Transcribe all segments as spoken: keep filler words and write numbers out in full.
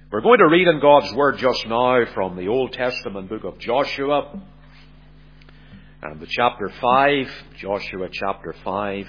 We're going to read in God's Word just now from the Old Testament book of Joshua, and the chapter five, Joshua chapter five.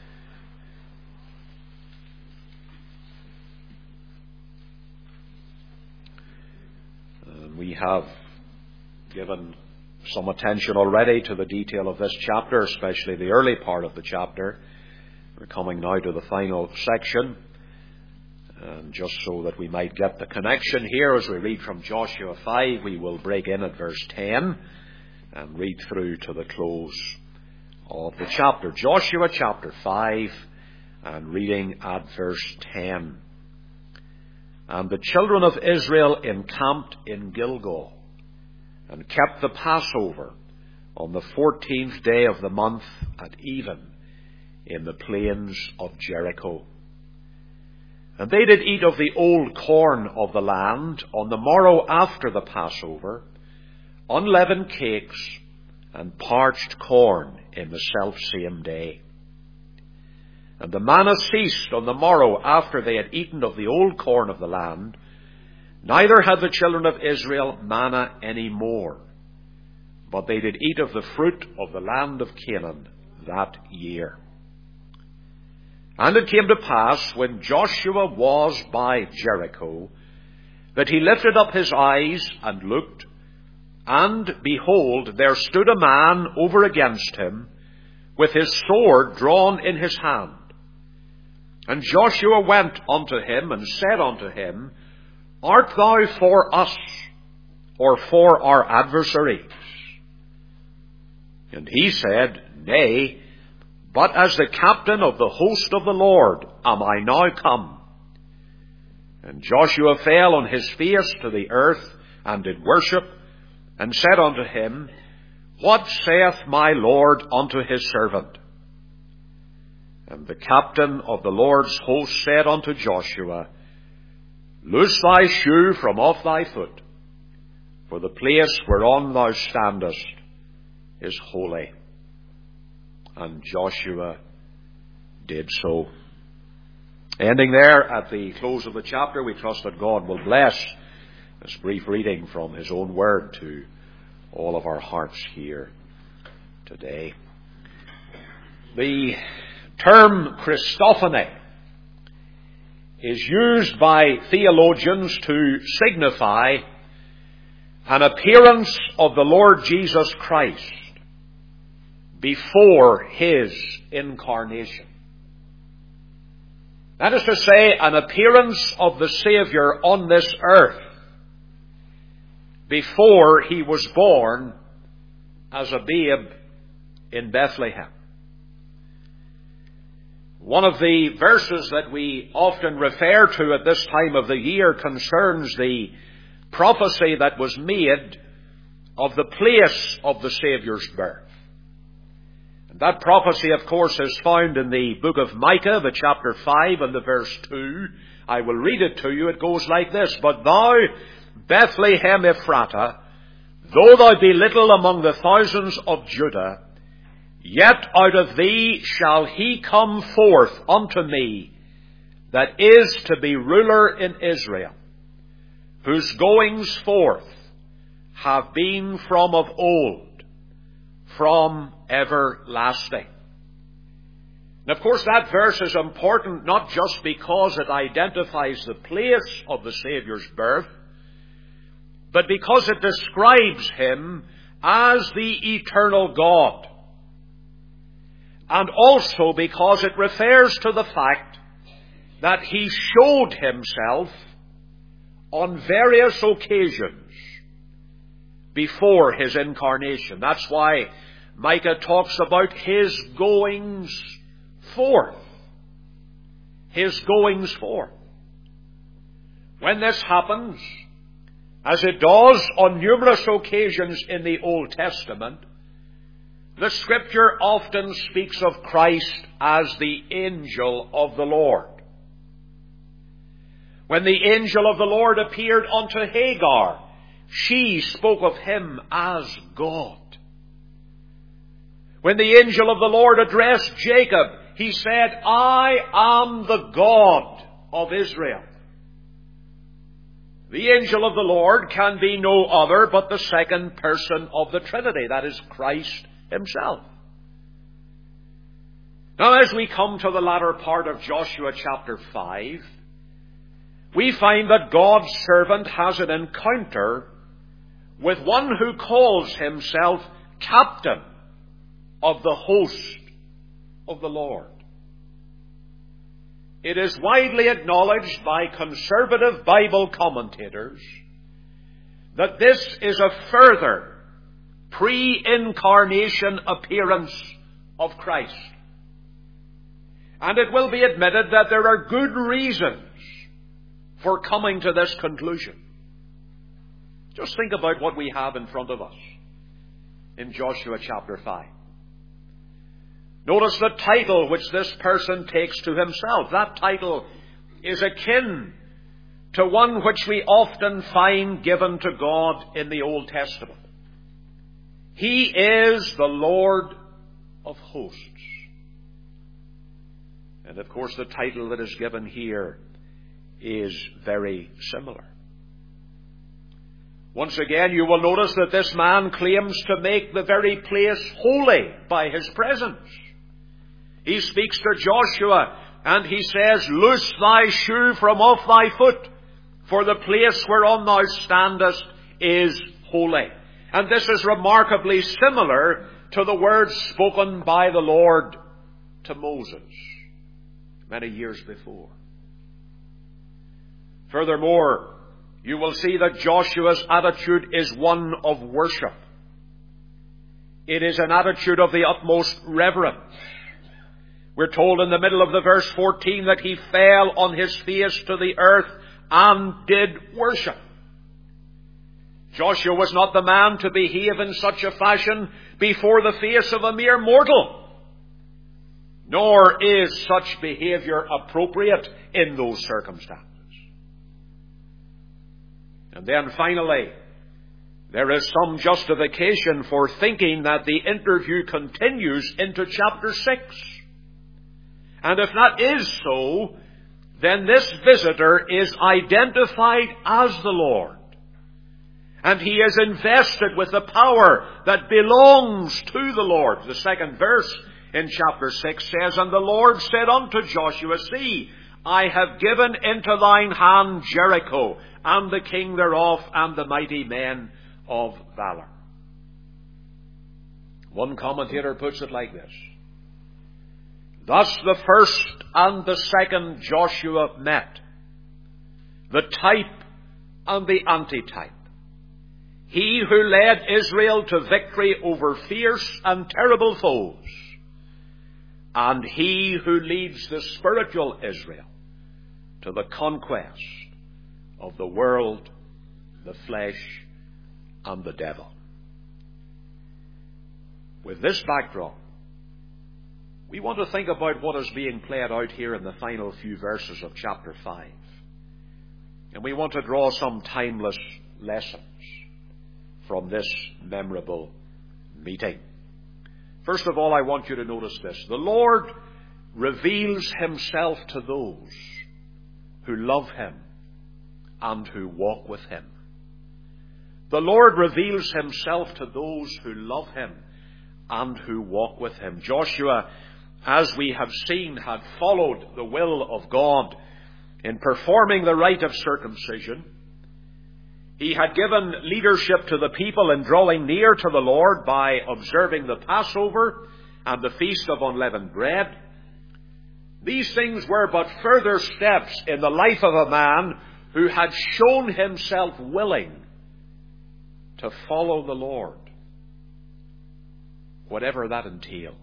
And we have given some attention already to the detail of this chapter, especially the early part of the chapter. We're coming now to the final section. And just so that we might get the connection here, as we read from Joshua five, we will break in at verse ten and read through to the close of the chapter. Joshua chapter five, and reading at verse ten. And the children of Israel encamped in Gilgal, and kept the Passover on the fourteenth day of the month at even, in the plains of Jericho. And they did eat of the old corn of the land on the morrow after the Passover, unleavened cakes and parched corn in the selfsame day. And the manna ceased on the morrow after they had eaten of the old corn of the land, neither had the children of Israel manna any more, but they did eat of the fruit of the land of Canaan that year. And it came to pass, when Joshua was by Jericho, that he lifted up his eyes and looked, and behold, there stood a man over against him, with his sword drawn in his hand. And Joshua went unto him, and said unto him, Art thou for us, or for our adversaries? And he said, Nay, but as the captain of the host of the Lord am I now come. And Joshua fell on his face to the earth, and did worship, and said unto him, What saith my Lord unto his servant? And the captain of the Lord's host said unto Joshua, Loose thy shoe from off thy foot, for the place whereon thou standest is holy. And Joshua did so. Ending there at the close of the chapter, we trust that God will bless this brief reading from His own Word to all of our hearts here today. The term Christophany is used by theologians to signify an appearance of the Lord Jesus Christ before His incarnation. That is to say, an appearance of the Saviour on this earth before He was born as a babe in Bethlehem. One of the verses that we often refer to at this time of the year concerns the prophecy that was made of the place of the Saviour's birth. That prophecy, of course, is found in the book of Micah, the chapter five and the verse two. I will read it to you. It goes like this. But thou, Bethlehem Ephratah, though thou be little among the thousands of Judah, yet out of thee shall he come forth unto me, that is to be ruler in Israel, whose goings forth have been from of old, from everlasting. And of course that verse is important not just because it identifies the place of the Saviour's birth, but because it describes Him as the eternal God. And also because it refers to the fact that He showed Himself on various occasions before His incarnation. That's why Micah talks about His goings forth. His goings forth. When this happens, as it does on numerous occasions in the Old Testament, the Scripture often speaks of Christ as the angel of the Lord. When the angel of the Lord appeared unto Hagar, she spoke of Him as God. When the angel of the Lord addressed Jacob, he said, I am the God of Israel. The angel of the Lord can be no other but the second person of the Trinity, that is, Christ himself. Now, as we come to the latter part of Joshua chapter five, we find that God's servant has an encounter with one who calls himself captain of the host of the Lord. It is widely acknowledged by conservative Bible commentators that this is a further pre-incarnation appearance of Christ. And it will be admitted that there are good reasons for coming to this conclusion. Just think about what we have in front of us in Joshua chapter five. Notice the title which this person takes to himself. That title is akin to one which we often find given to God in the Old Testament. He is the Lord of hosts. And of course the title that is given here is very similar. Once again, you will notice that this man claims to make the very place holy by his presence. He speaks to Joshua and he says, "Loose thy shoe from off thy foot, for the place whereon thou standest is holy." And this is remarkably similar to the words spoken by the Lord to Moses many years before. Furthermore, you will see that Joshua's attitude is one of worship. It is an attitude of the utmost reverence. We're told in the middle of the verse fourteen that he fell on his face to the earth and did worship. Joshua was not the man to behave in such a fashion before the face of a mere mortal. Nor is such behavior appropriate in those circumstances. And then finally, there is some justification for thinking that the interview continues into chapter six. And if that is so, then this visitor is identified as the Lord. And he is invested with the power that belongs to the Lord. The second verse in chapter six says, "And the Lord said unto Joshua, See, I have given into thine hand Jericho, and the king thereof, and the mighty men of valor." One commentator puts it like this: "Thus the first and the second Joshua met, the type and the antitype. He who led Israel to victory over fierce and terrible foes, and he who leads the spiritual Israel to the conquest of the world, the flesh, and the devil." With this backdrop, we want to think about what is being played out here in the final few verses of chapter five. And we want to draw some timeless lessons from this memorable meeting. First of all, I want you to notice this. The Lord reveals himself to those who love him and who walk with him. The Lord reveals himself to those who love him and who walk with him. Joshua, as we have seen, had followed the will of God in performing the rite of circumcision. He had given leadership to the people in drawing near to the Lord by observing the Passover and the Feast of Unleavened Bread. These things were but further steps in the life of a man who had shown himself willing to follow the Lord, whatever that entailed.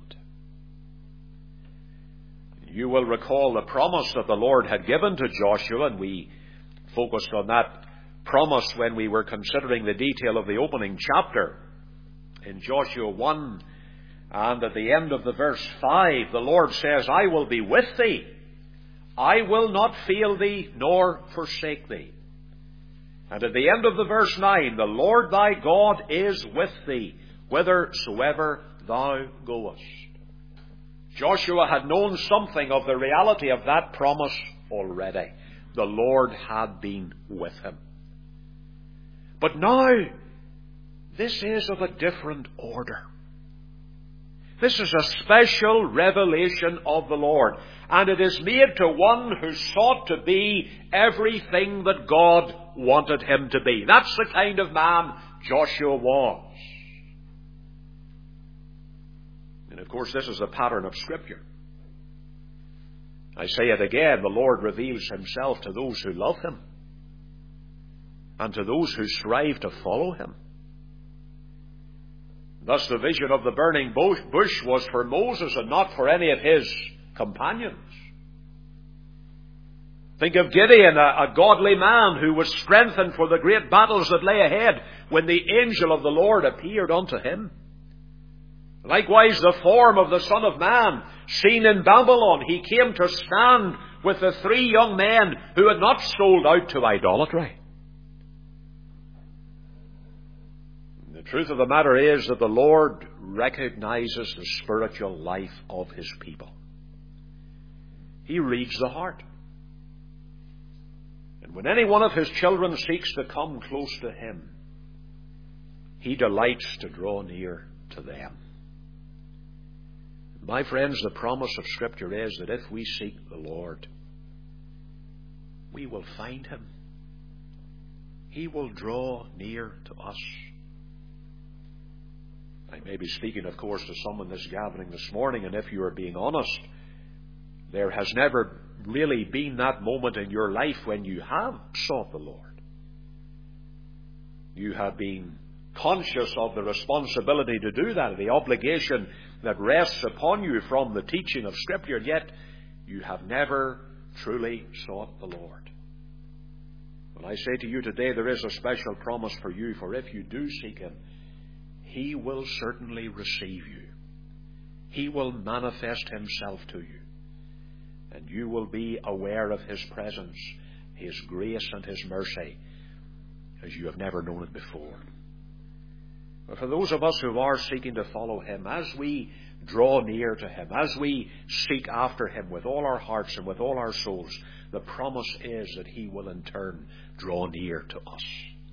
You will recall the promise that the Lord had given to Joshua, and we focused on that promise when we were considering the detail of the opening chapter in Joshua one. And at the end of the verse five, the Lord says, "I will be with thee. I will not fail thee nor forsake thee." And at the end of the verse nine, "The Lord thy God is with thee, whithersoever thou goest." Joshua had known something of the reality of that promise already. The Lord had been with him. But now, this is of a different order. This is a special revelation of the Lord, and it is made to one who sought to be everything that God wanted him to be. That's the kind of man Joshua was. And of course, this is a pattern of Scripture. I say it again, the Lord reveals himself to those who love him and to those who strive to follow him. Thus the vision of the burning bush was for Moses and not for any of his companions. Think of Gideon, a, a godly man who was strengthened for the great battles that lay ahead when the angel of the Lord appeared unto him. Likewise, the form of the Son of Man, seen in Babylon, he came to stand with the three young men who had not sold out to idolatry. The truth of the matter is that the Lord recognizes the spiritual life of his people. He reads the heart. And when any one of his children seeks to come close to him, he delights to draw near to them. My friends, the promise of Scripture is that if we seek the Lord, we will find him. He will draw near to us. I may be speaking, of course, to someone in this gathering this morning, and if you are being honest, there has never really been that moment in your life when you have sought the Lord. You have been conscious of the responsibility to do that, the obligation that rests upon you from the teaching of Scripture, and yet you have never truly sought the Lord. Well, I say to you today, there is a special promise for you, for if you do seek him, he will certainly receive you. He will manifest himself to you. And you will be aware of his presence, his grace and his mercy, as you have never known it before. But for those of us who are seeking to follow him, as we draw near to him, as we seek after him with all our hearts and with all our souls, the promise is that he will in turn draw near to us.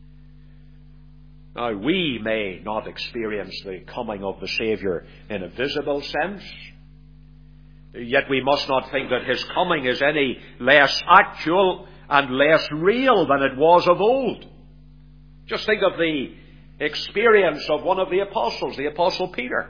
Now, we may not experience the coming of the Saviour in a visible sense, yet we must not think that his coming is any less actual and less real than it was of old. Just think of the experience of one of the apostles, the Apostle Peter.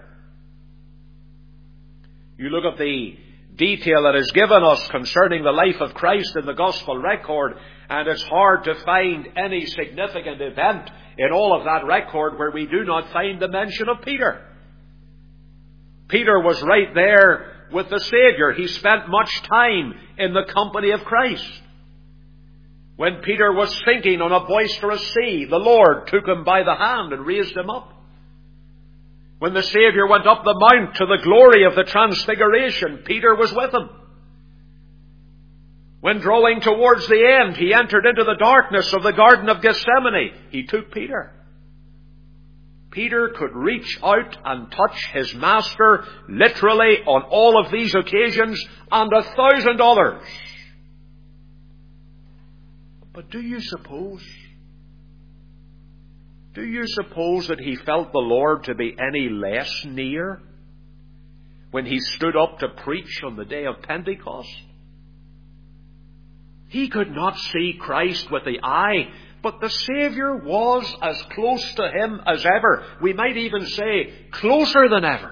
You look at the detail that is given us concerning the life of Christ in the Gospel record, and it's hard to find any significant event in all of that record where we do not find the mention of Peter. Peter was right there with the Saviour. He spent much time in the company of Christ. When Peter was sinking on a boisterous sea, the Lord took him by the hand and raised him up. When the Saviour went up the mount to the glory of the transfiguration, Peter was with him. When drawing towards the end, he entered into the darkness of the Garden of Gethsemane, he took Peter. Peter could reach out and touch his Master literally on all of these occasions and a thousand others. But do you suppose, do you suppose that he felt the Lord to be any less near when he stood up to preach on the day of Pentecost? He could not see Christ with the eye, but the Saviour was as close to him as ever. We might even say closer than ever.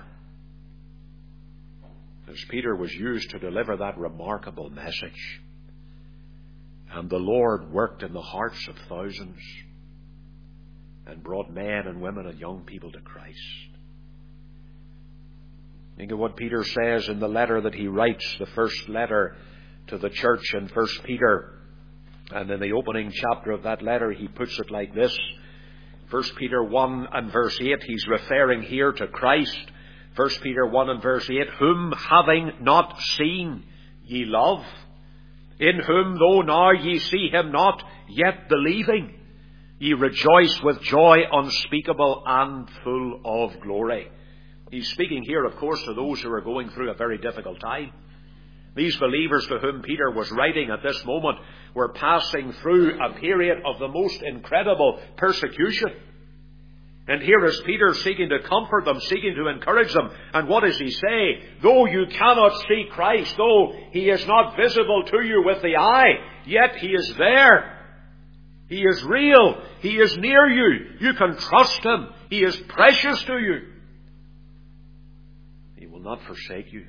As Peter was used to deliver that remarkable message. And the Lord worked in the hearts of thousands and brought men and women and young people to Christ. Think of what Peter says in the letter that he writes, the first letter to the church in First Peter. And in the opening chapter of that letter, he puts it like this. First Peter one and verse eight, he's referring here to Christ. First Peter one and verse eight, whom having not seen ye love, in whom though now ye see him not, yet believing, ye rejoice with joy unspeakable and full of glory. He's speaking here, of course, to those who are going through a very difficult time. These believers to whom Peter was writing at this moment were passing through a period of the most incredible persecution. And here is Peter seeking to comfort them, seeking to encourage them. And what does he say? Though you cannot see Christ, though he is not visible to you with the eye, yet he is there. He is real. He is near you. You can trust him. He is precious to you. He will not forsake you.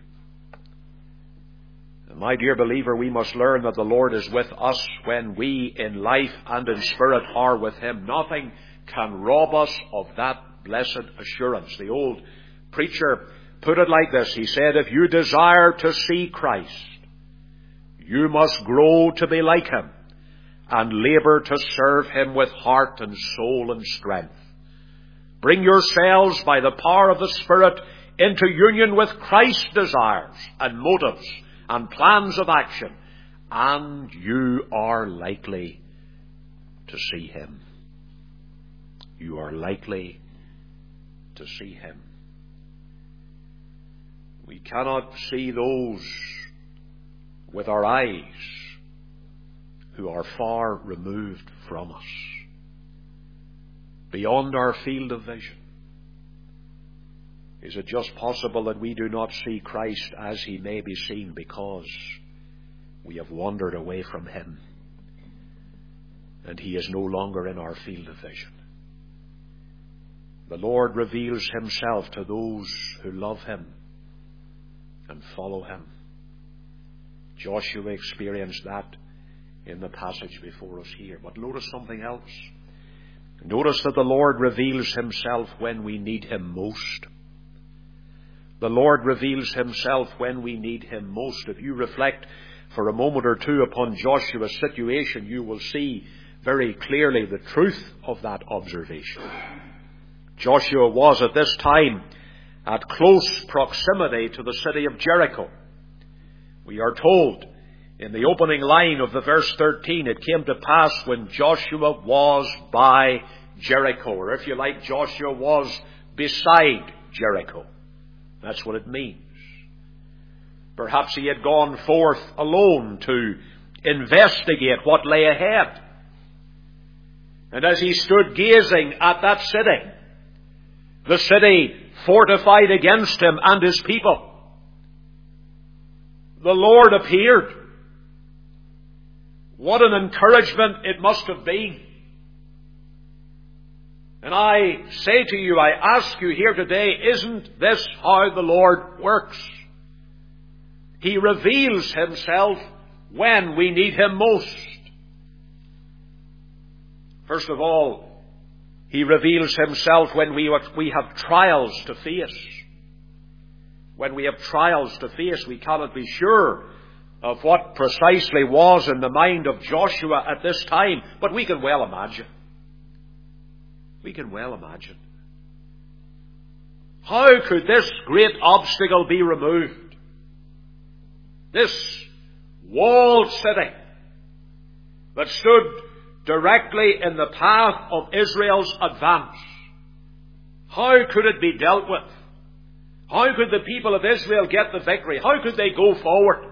And my dear believer, we must learn that the Lord is with us when we in life and in spirit are with him. Nothing can rob us of that blessed assurance. The old preacher put it like this. He said, if you desire to see Christ, you must grow to be like him and labour to serve him with heart and soul and strength. Bring yourselves by the power of the Spirit into union with Christ's desires and motives and plans of action, and you are likely to see him. You are likely to see him. We cannot see those with our eyes who are far removed from us, beyond our field of vision. Is it just possible that we do not see Christ as he may be seen because we have wandered away from him and he is no longer in our field of vision? The Lord reveals himself to those who love him and follow him. Joshua experienced that in the passage before us here. But notice something else. Notice that the Lord reveals himself when we need him most. The Lord reveals himself when we need him most. If you reflect for a moment or two upon Joshua's situation, you will see very clearly the truth of that observation. Joshua was at this time at close proximity to the city of Jericho. We are told in the opening line of the verse thirteen, it came to pass when Joshua was by Jericho, or if you like, Joshua was beside Jericho. That's what it means. Perhaps he had gone forth alone to investigate what lay ahead. And as he stood gazing at that city, the city fortified against him and his people, the Lord appeared. What an encouragement it must have been. And I say to you, I ask you here today, isn't this how the Lord works? He reveals himself when we need him most. First of all, he reveals himself when we we have trials to face. When we have trials to face, we cannot be sure of what precisely was in the mind of Joshua at this time, but we can well imagine. We can well imagine. How could this great obstacle be removed? This walled city that stood directly in the path of Israel's advance. How could it be dealt with? How could the people of Israel get the victory? How could they go forward?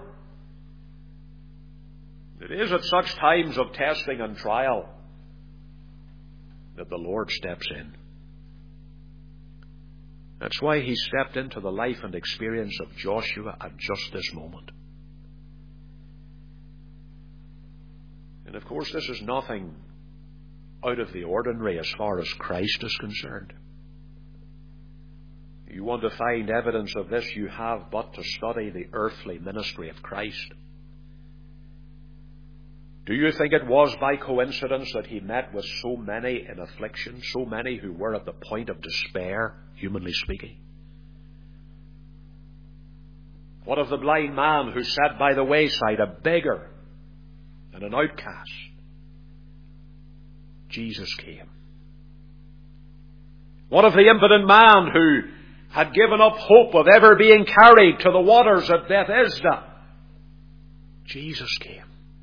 It is at such times of testing and trial that the Lord steps in. That's why he stepped into the life and experience of Joshua at just this moment. And of course, this is nothing out of the ordinary as far as Christ is concerned. You want to find evidence of this, you have but to study the earthly ministry of Christ. Do you think it was by coincidence that he met with so many in affliction, so many who were at the point of despair, humanly speaking? What of the blind man who sat by the wayside, a beggar and an outcast? Jesus came. What of the impotent man who had given up hope of ever being carried to the waters of Bethesda? Jesus came.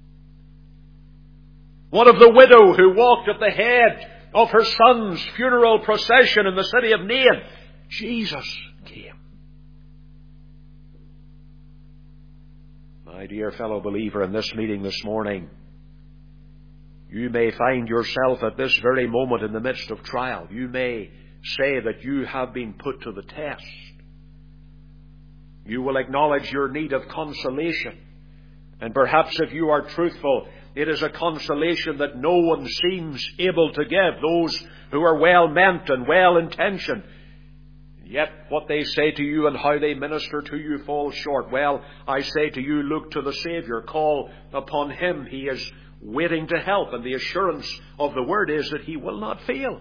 What of the widow who walked at the head of her son's funeral procession in the city of Nain? Jesus came. My dear fellow believer, in this meeting this morning, you may find yourself at this very moment in the midst of trial. You may say that you have been put to the test. You will acknowledge your need of consolation. And perhaps if you are truthful, it is a consolation that no one seems able to give. Those who are well meant and well intentioned. Yet what they say to you and how they minister to you falls short. Well, I say to you, look to the Saviour. Call upon Him. He is waiting to help. And the assurance of the Word is that He will not fail.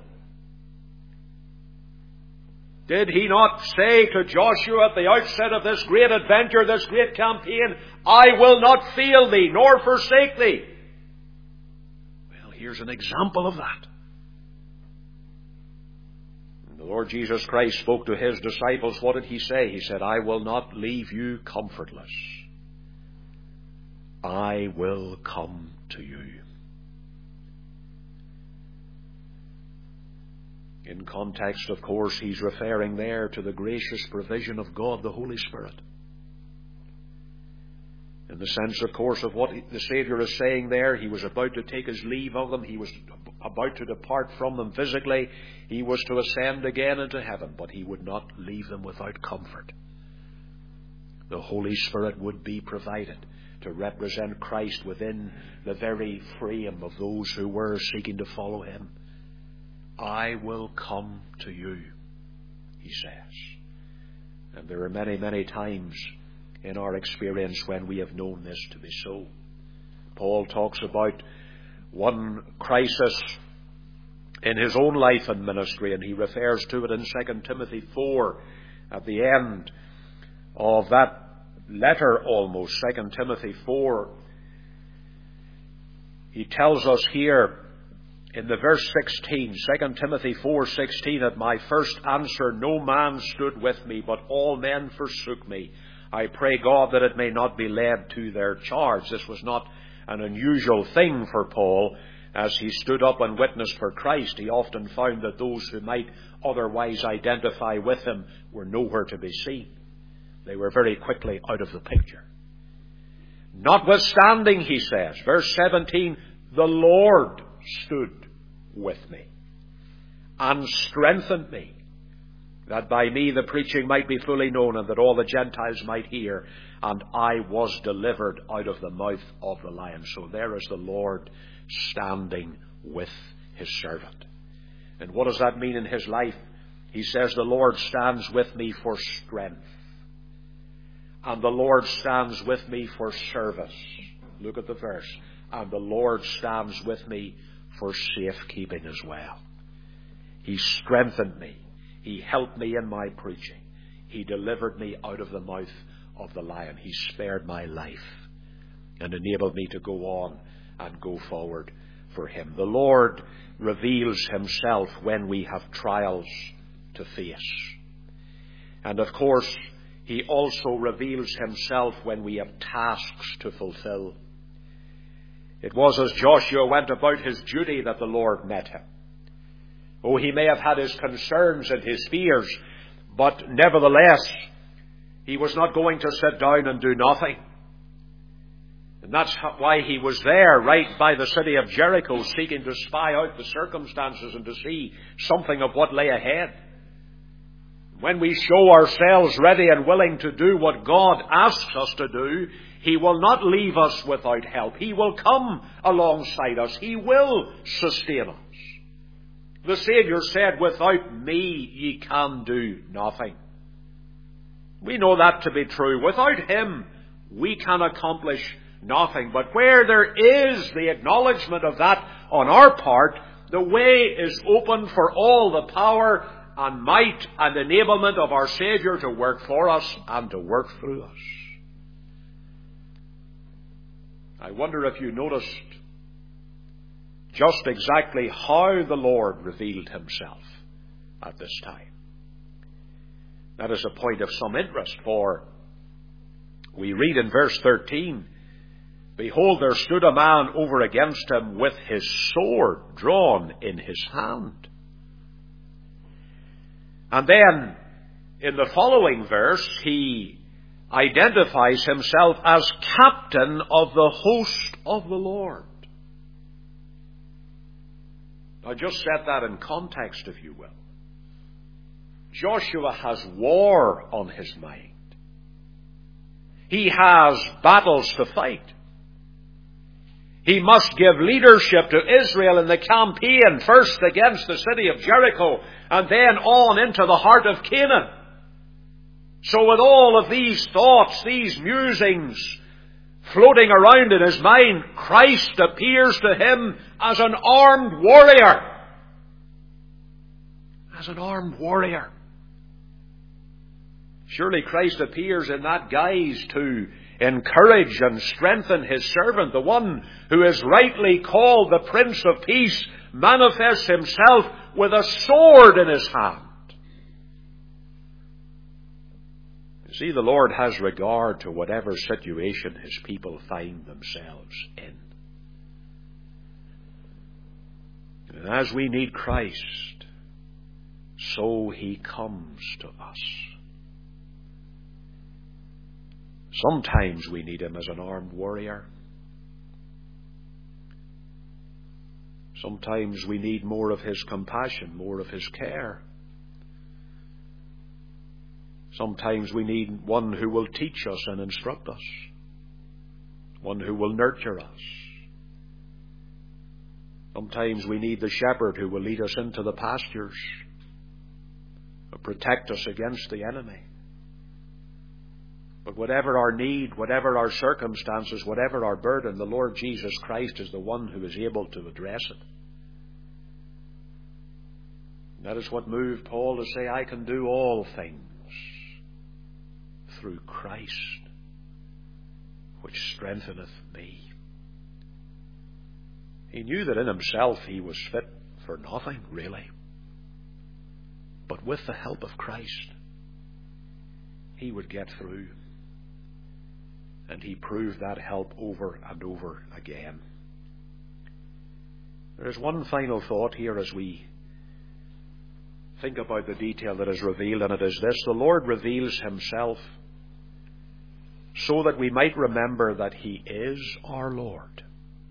Did He not say to Joshua at the outset of this great adventure, this great campaign, I will not fail thee, nor forsake thee? Well, here's an example of that. The Lord Jesus Christ spoke to His disciples. What did He say? He said, I will not leave you comfortless. I will come to you. In context, of course, He's referring there to the gracious provision of God, the Holy Spirit. In the sense, of course, of what the Saviour is saying there, He was about to take His leave of them. He was about to depart from them physically. He was to ascend again into heaven, but He would not leave them without comfort. The Holy Spirit would be provided to represent Christ within the very frame of those who were seeking to follow Him. I will come to you, He says. And there are many, many times in our experience when we have known this to be so. Paul talks about one crisis in his own life and ministry, and he refers to it in Second Timothy four at the end of that letter almost, Second Timothy four. He tells us here in the verse sixteen, Second Timothy four sixteen, at my first answer no man stood with me, but all men forsook me. I pray God that it may not be laid to their charge. This was not an unusual thing for Paul. As he stood up and witnessed for Christ, he often found that those who might otherwise identify with him were nowhere to be seen. They were very quickly out of the picture. Notwithstanding, he says, verse seventeen, the Lord stood with me and strengthened me, that by me the preaching might be fully known, and that all the Gentiles might hear. And I was delivered out of the mouth of the lion. So there is the Lord standing with His servant. And what does that mean in his life? He says, the Lord stands with me for strength. And the Lord stands with me for service. Look at the verse. And the Lord stands with me for safekeeping as well. He strengthened me. He helped me in my preaching. He delivered me out of the mouth of the lion. He spared my life and enabled me to go on and go forward for Him. The Lord reveals Himself when we have trials to face. And of course, He also reveals Himself when we have tasks to fulfill. It was as Joshua went about his duty that the Lord met him. Oh, he may have had his concerns and his fears, but nevertheless, he was not going to sit down and do nothing. And that's why he was there, right by the city of Jericho, seeking to spy out the circumstances and to see something of what lay ahead. When we show ourselves ready and willing to do what God asks us to do, He will not leave us without help. He will come alongside us. He will sustain us. The Saviour said, without me ye can do nothing. We know that to be true. Without Him we can accomplish nothing. But where there is the acknowledgement of that on our part, the way is open for all the power and might and enablement of our Saviour to work for us and to work through us. I wonder if you noticed just exactly how the Lord revealed Himself at this time. That is a point of some interest, for we read in verse thirteen, behold, there stood a man over against him with his sword drawn in his hand. And then, in the following verse, he identifies himself as captain of the host of the Lord. Now just set that in context, if you will. Joshua has war on his mind. He has battles to fight. He must give leadership to Israel in the campaign, first against the city of Jericho, and then on into the heart of Canaan. So with all of these thoughts, these musings floating around in his mind, Christ appears to him as an armed warrior. As an armed warrior. Surely Christ appears in that guise to encourage and strengthen his servant. The one who is rightly called the Prince of Peace manifests himself with a sword in his hand. You see, the Lord has regard to whatever situation his people find themselves in. And as we need Christ, so he comes to us. Sometimes we need him as an armed warrior. Sometimes we need more of his compassion, more of his care. Sometimes we need one who will teach us and instruct us. One who will nurture us. Sometimes we need the shepherd who will lead us into the pastures, protect us against the enemy. But whatever our need, whatever our circumstances, whatever our burden, the Lord Jesus Christ is the one who is able to address it. And that is what moved Paul to say, I can do all things through Christ, which strengtheneth me. He knew that in himself he was fit for nothing, really. But with the help of Christ, he would get through. And he proved that help over and over again. There is one final thought here as we think about the detail that is revealed, and it is this. The Lord reveals himself so that we might remember that he is our Lord.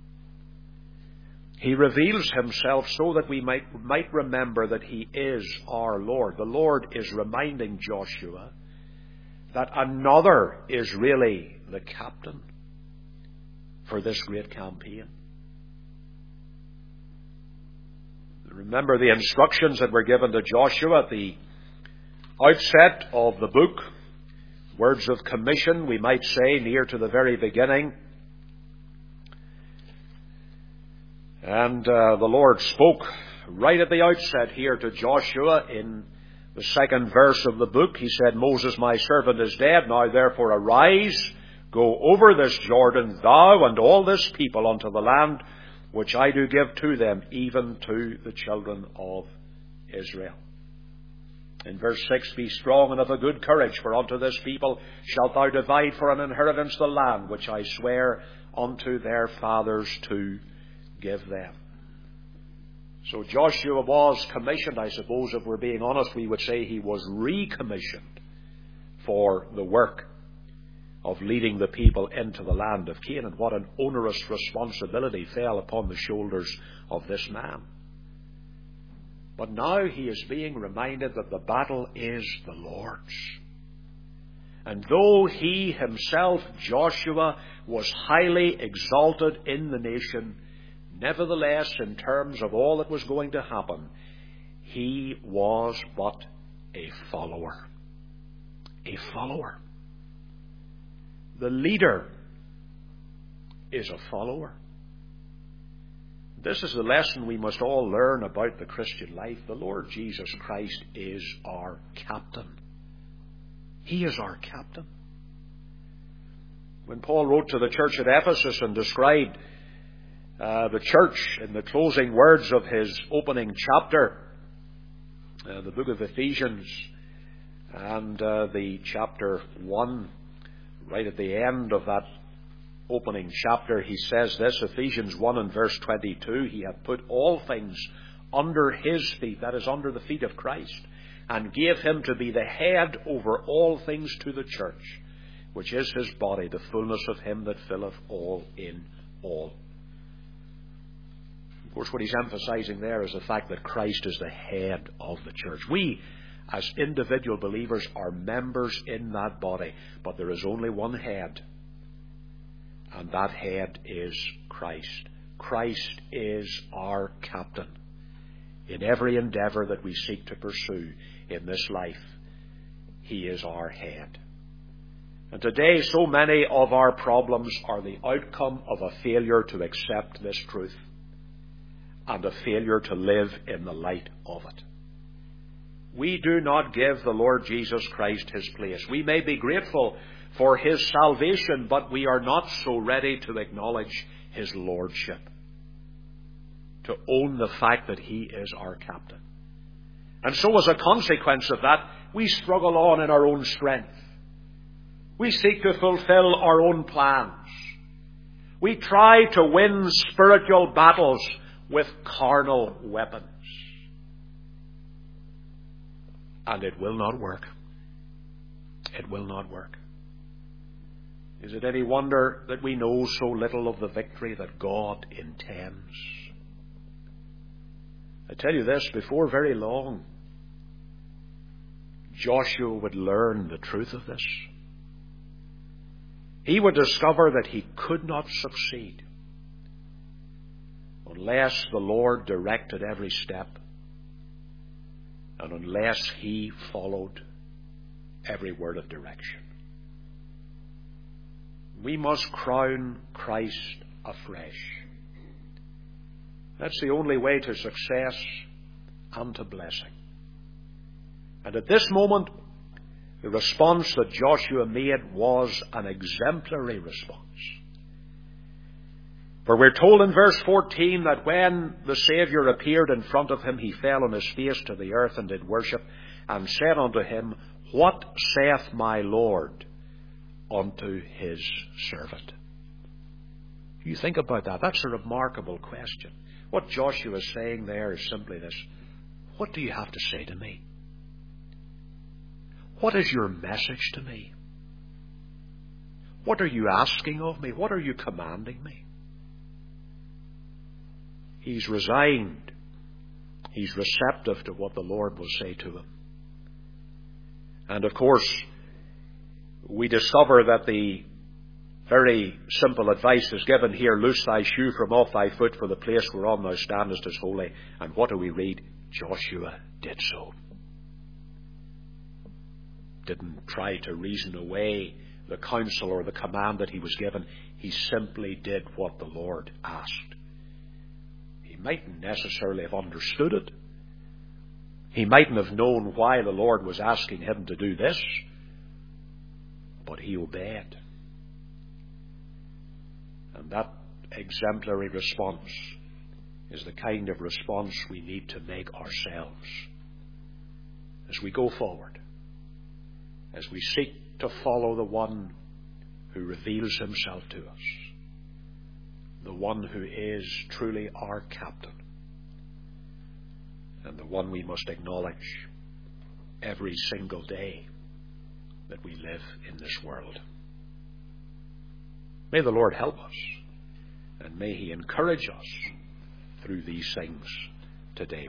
He reveals himself so that we might, might remember that he is our Lord. The Lord is reminding Joshua that another is really the captain for this great campaign. Remember the instructions that were given to Joshua at the outset of the book. Words of commission, we might say, near to the very beginning. And uh, the Lord spoke right at the outset here to Joshua in the second verse of the book. He said, Moses, my servant, is dead. Now therefore arise, go over this Jordan, thou and all this people, unto the land which I do give to them, even to the children of Israel. In verse six, be strong and of a good courage, for unto this people shalt thou divide for an inheritance the land which I swear unto their fathers to give them. So Joshua was commissioned. I suppose if we're being honest, we would say he was recommissioned for the work of leading the people into the land of Canaan. What an onerous responsibility fell upon the shoulders of this man. But now he is being reminded that the battle is the Lord's. And though he himself, Joshua, was highly exalted in the nation, nevertheless, in terms of all that was going to happen, he was but a follower. A follower. The leader is a follower. This is the lesson we must all learn about the Christian life. The Lord Jesus Christ is our captain. He is our captain. When Paul wrote to the church at Ephesus and described uh, the church in the closing words of his opening chapter, uh, the book of Ephesians, and uh, the chapter one, right at the end of that opening chapter, he says this, Ephesians one and verse twenty-two, he hath put all things under his feet, that is, under the feet of Christ, and gave him to be the head over all things to the church, which is his body, the fullness of him that filleth all in all. Of course, what he's emphasizing there is the fact that Christ is the head of the church. We, as individual believers, are members in that body, but there is only one head, and that head is Christ. Christ is our captain in every endeavour that we seek to pursue in this life. He is our head. And today, so many of our problems are the outcome of a failure to accept this truth and a failure to live in the light of it. We do not give the Lord Jesus Christ his place. We may be grateful for his salvation, but we are not so ready to acknowledge his lordship, to own the fact that he is our captain. And so as a consequence of that, we struggle on in our own strength. We seek to fulfill our own plans. We try to win spiritual battles with carnal weapons. And it will not work. It will not work. Is it any wonder that we know so little of the victory that God intends? I tell you this, before very long, Joshua would learn the truth of this. He would discover that he could not succeed unless the Lord directed every step and unless he followed every word of direction. We must crown Christ afresh. That's the only way to success and to blessing. And at this moment, the response that Joshua made was an exemplary response. For we're told in verse fourteen that when the Saviour appeared in front of him, he fell on his face to the earth and did worship, and said unto him, What saith my Lord unto his servant? You think about that. That's a remarkable question. What Joshua is saying there is simply this: what do you have to say to me? What is your message to me? What are you asking of me? What are you commanding me? He's resigned. He's receptive to what the Lord will say to him. And of course, we discover that the very simple advice is given here: loose thy shoe from off thy foot, for the place whereon thou standest is holy. And what do we read? Joshua did so. Didn't try to reason away the counsel or the command that he was given. He simply did what the Lord asked. He mightn't necessarily have understood it. He mightn't have known why the Lord was asking him to do this, but he obeyed. And that exemplary response is the kind of response we need to make ourselves as we go forward, as we seek to follow the one who reveals himself to us, the one who is truly our captain, and the one we must acknowledge every single day that we live in this world. May the Lord help us, and may he encourage us through these things today.